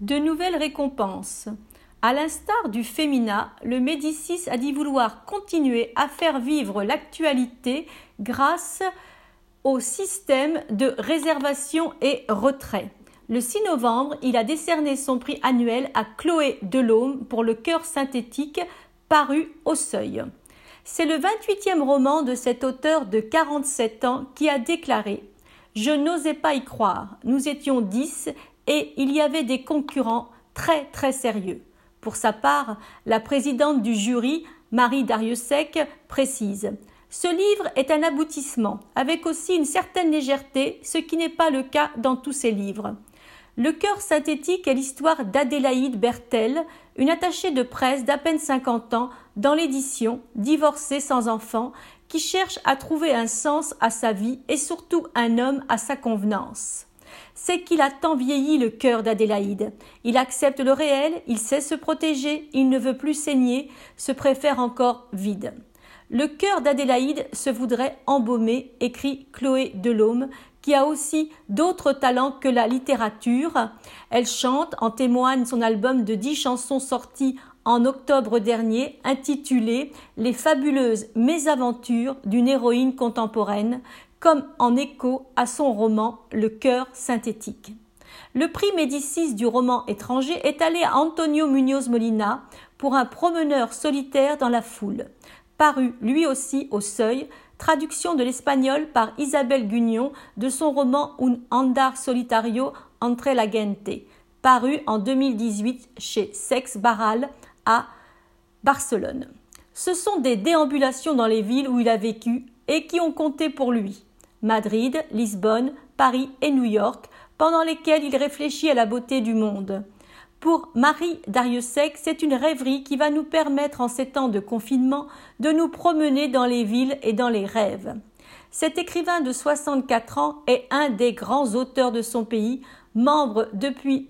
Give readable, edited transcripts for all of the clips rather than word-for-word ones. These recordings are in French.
De nouvelles récompenses. À l'instar du Fémina, le Médicis a dit vouloir continuer à faire vivre l'actualité grâce au système de réservation et retrait. Le 6 novembre, il a décerné son prix annuel à Chloé Delhomme pour le cœur synthétique paru au Seuil. C'est le 28e roman de cet auteur de 47 ans qui a déclaré « Je n'osais pas y croire, nous étions 10 et il y avait des concurrents très très sérieux ». Pour sa part, la présidente du jury, Marie Darrieussecq, précise « Ce livre est un aboutissement, avec aussi une certaine légèreté, ce qui n'est pas le cas dans tous ses livres. » Le cœur synthétique est l'histoire d'Adélaïde Bertel, une attachée de presse d'à peine 50 ans dans l'édition, divorcée sans enfant, qui cherche à trouver un sens à sa vie et surtout un homme à sa convenance. C'est qu'il a tant vieilli le cœur d'Adélaïde. Il accepte le réel, il sait se protéger, il ne veut plus saigner, se préfère encore vide. Le cœur d'Adélaïde se voudrait embaumer, écrit Chloé Delhomme, qui a aussi d'autres talents que la littérature. Elle chante, en témoigne son album de 10 chansons sorti en octobre dernier, intitulé « Les fabuleuses mésaventures d'une héroïne contemporaine », comme en écho à son roman « Le cœur synthétique ». Le prix Médicis du roman étranger est allé à Antonio Muñoz Molina pour Un promeneur solitaire dans la foule, paru lui aussi au Seuil, traduction de l'espagnol par Isabelle Gugnon de son roman Un andar solitario entre la gente, paru en 2018 chez Sex Barral à Barcelone. Ce sont des déambulations dans les villes où il a vécu et qui ont compté pour lui. Madrid, Lisbonne, Paris et New York, pendant lesquelles il réfléchit à la beauté du monde. Pour Marie Darrieussecq, c'est une rêverie qui va nous permettre en ces temps de confinement de nous promener dans les villes et dans les rêves. Cet écrivain de 64 ans est un des grands auteurs de son pays, membre depuis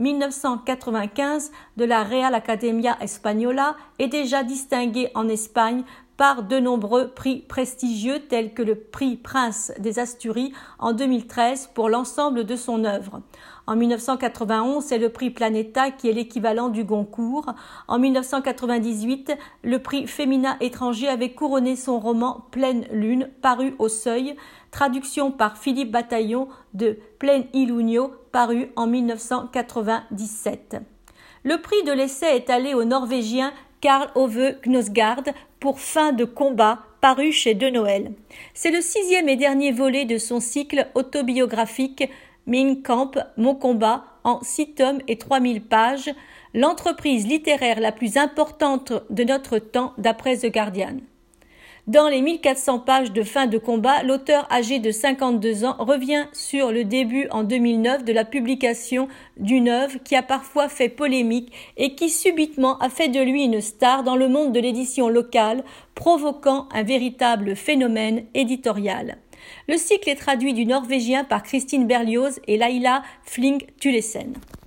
1995 de la Real Academia Española et déjà distingué en Espagne par de nombreux prix prestigieux tels que le prix Prince des Asturies en 2013 pour l'ensemble de son œuvre. En 1991, c'est le prix Planeta qui est l'équivalent du Goncourt. En 1998, le prix Fémina étranger avait couronné son roman Pleine Lune, paru au Seuil, traduction par Philippe Bataillon de Plein Ilunio, paru en 1997. Le prix de l'essai est allé au Norvégien Karl Ove Knausgaard pour Fin de combat, paru chez De Noël. C'est le 6e et dernier volet de son cycle autobiographique Mein Kampf, Mon combat, en 6 tomes et 3000 pages, l'entreprise littéraire la plus importante de notre temps d'après The Guardian. Dans les 1400 pages de Fin de combat, l'auteur âgé de 52 ans revient sur le début en 2009 de la publication d'une œuvre qui a parfois fait polémique et qui subitement a fait de lui une star dans le monde de l'édition locale, provoquant un véritable phénomène éditorial. Le cycle est traduit du norvégien par Christine Berlioz et Laila Fling Tullesen.